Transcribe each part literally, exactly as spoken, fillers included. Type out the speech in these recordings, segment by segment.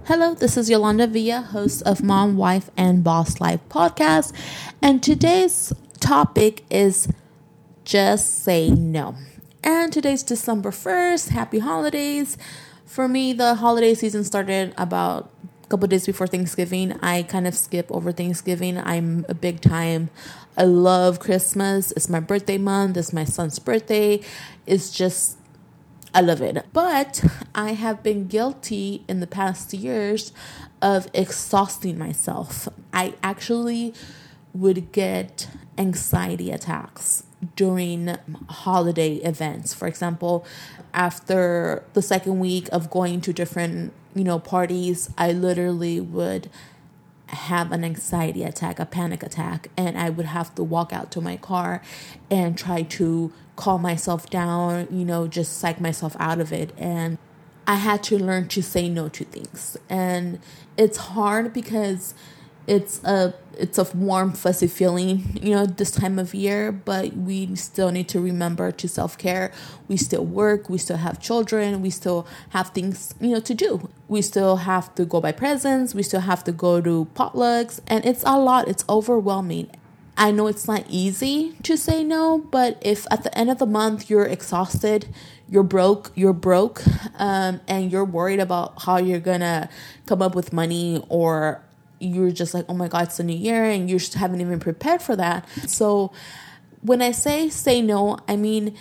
Hello, this is Yolanda Villa, host of Mom, Wife, and Boss Life podcast. And today's topic is just say no. And today's December first. Happy holidays. For me, the holiday season started about a couple days before Thanksgiving. I kind of skip over Thanksgiving. I'm a big time. I love Christmas. It's my birthday month. It's my son's birthday. It's just I love it. But I have been guilty in the past years of exhausting myself. I actually would get anxiety attacks during holiday events. For example, after the second week of going to different, you know, parties, I literally would have an anxiety attack, a panic attack, and I would have to walk out to my car and try to calm myself down, you know, just psych myself out of it. And I had to learn to say no to things. And it's hard because it's a it's a warm, fuzzy feeling, you know, this time of year, but we still need to remember to self-care. We still work, we still have children, we still have things, you know, to do. We still have to go buy presents, we still have to go to potlucks, and it's a lot, it's overwhelming. I know it's not easy to say no, but if at the end of the month you're exhausted, you're broke, you're broke, um, and you're worried about how you're gonna come up with money, or you're just like, oh my God, it's a new year, and you just haven't even prepared for that. So when I say say no, I mean,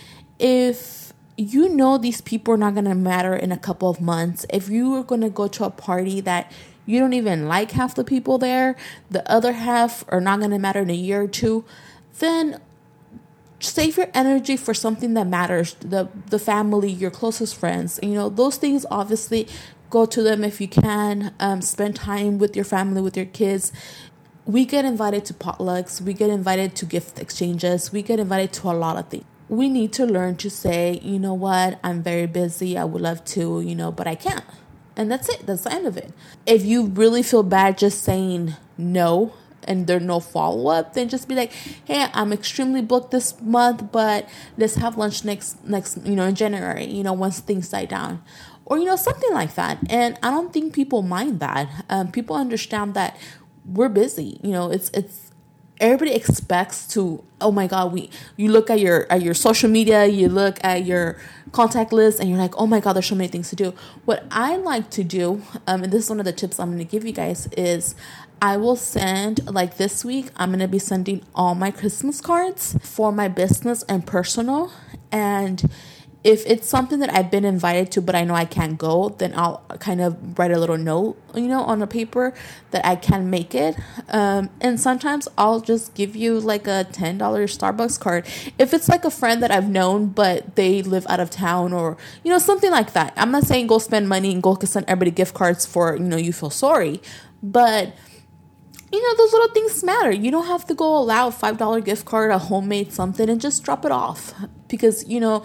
if you know these people are not gonna matter in a couple of months, if you are gonna go to a party that you don't even like half the people there, the other half are not going to matter in a year or two, then save your energy for something that matters, the the family, your closest friends. You know, those things, obviously, go to them if you can. Um, spend time with your family, with your kids. We get invited to potlucks. We get invited to gift exchanges. We get invited to a lot of things. We need to learn to say, you know what, I'm very busy. I would love to, you know, but I can't. And that's it. That's the end of it. If you really feel bad just saying no and there's no follow-up, then just be like, hey, I'm extremely booked this month, but let's have lunch next, next, you know, in January, you know, once things die down. Or, you know, something like that. And I don't think people mind that. Um, people understand that we're busy. You know, it's, it's, everybody expects to, oh my God, we, you look at your, at your social media, you look at your contact list, and you're like, oh my God, there's so many things to do. What I like to do, um, and this is one of the tips I'm going to give you guys, is I will send, like this week, I'm going to be sending all my Christmas cards for my business and personal. And if it's something that I've been invited to, but I know I can't go, then I'll kind of write a little note, you know, on a paper that I can make it. Um, and sometimes I'll just give you like a ten dollars Starbucks card. If it's like a friend that I've known, but they live out of town, or, you know, something like that. I'm not saying go spend money and go send everybody gift cards for, you know, you feel sorry. But, you know, those little things matter. You don't have to go allow a five dollars gift card, a homemade something, and just drop it off. Because, you know,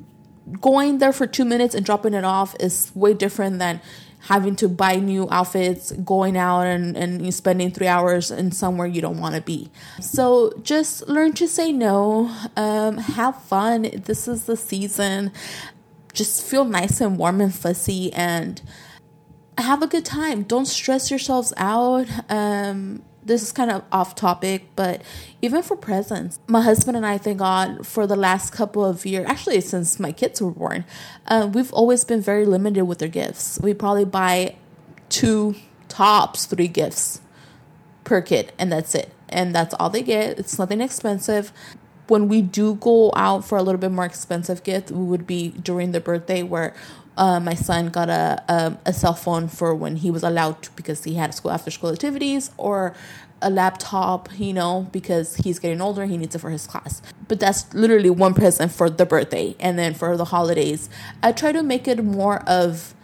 going there for two minutes and dropping it off is way different than having to buy new outfits, going out and, and spending three hours in somewhere you don't want to be. So just learn to say no. Um, have fun. This is the season. Just feel nice and warm and fuzzy and have a good time. Don't stress yourselves out. Um, This is kind of off topic, but even for presents, my husband and I, thank God, for the last couple of years, actually since my kids were born, uh, we've always been very limited with their gifts. We probably buy two, tops, three gifts per kid, and that's it. And that's all they get. It's nothing expensive. When we do go out for a little bit more expensive gift, we would be during the birthday where Uh, my son got a, a a cell phone for when he was allowed to, because he had school after school activities, or a laptop, you know, because he's getting older, he needs it for his class. But that's literally one present for the birthday. And then for the holidays, I try to make it more of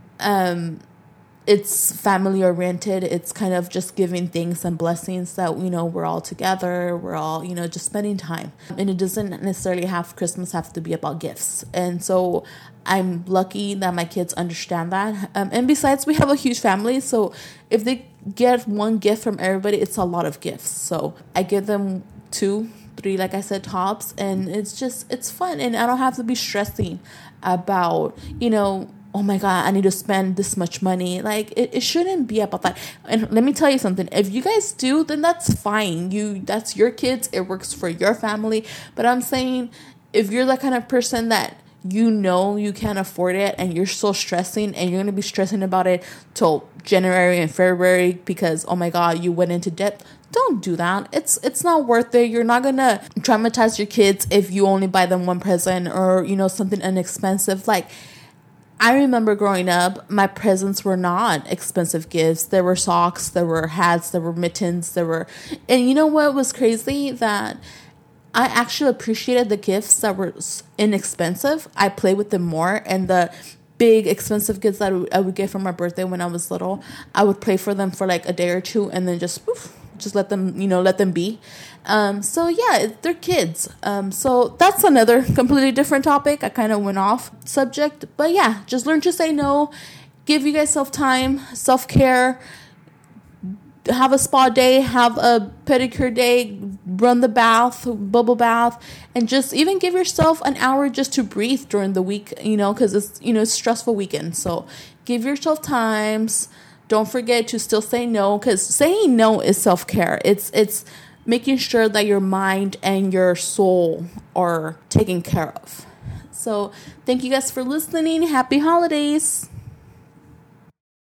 um it's family oriented. It's kind of just giving thanks and blessings that, you know, we're all together. We're all, you know, just spending time. And it doesn't necessarily have Christmas have to be about gifts. And so I'm lucky that my kids understand that. Um, and besides, we have a huge family. So if they get one gift from everybody, it's a lot of gifts. So I give them two, three, like I said, tops. And it's just, it's fun. And I don't have to be stressing about, you know, oh my God, I need to spend this much money. Like, it, it shouldn't be about that. And let me tell you something. If you guys do, then that's fine. You, that's your kids. It works for your family. But I'm saying, if you're the kind of person that you know you can't afford it and you're still stressing and you're going to be stressing about it till January and February because, oh my God, you went into debt, don't do that. It's it's not worth it. You're not going to traumatize your kids if you only buy them one present or, you know, something inexpensive. Like, I remember growing up, my presents were not expensive gifts. There were socks, there were hats, there were mittens, there were... And you know what was crazy? That I actually appreciated the gifts that were inexpensive. I played with them more. And the big expensive gifts that I would, I would get for my birthday when I was little, I would play for them for like a day or two and then just... Poof, just let them, you know, let them be. Um, so yeah, they're kids. Um, so that's another completely different topic. I kind of went off subject, but yeah, just learn to say no. Give you guys self time, self care. Have a spa day, have a pedicure day, run the bath, bubble bath, and just even give yourself an hour just to breathe during the week, you know, because it's, you know, it's stressful weekend. So give yourself times. Don't forget to still say no, because saying no is self-care. It's it's making sure that your mind and your soul are taken care of. So thank you guys for listening. Happy holidays.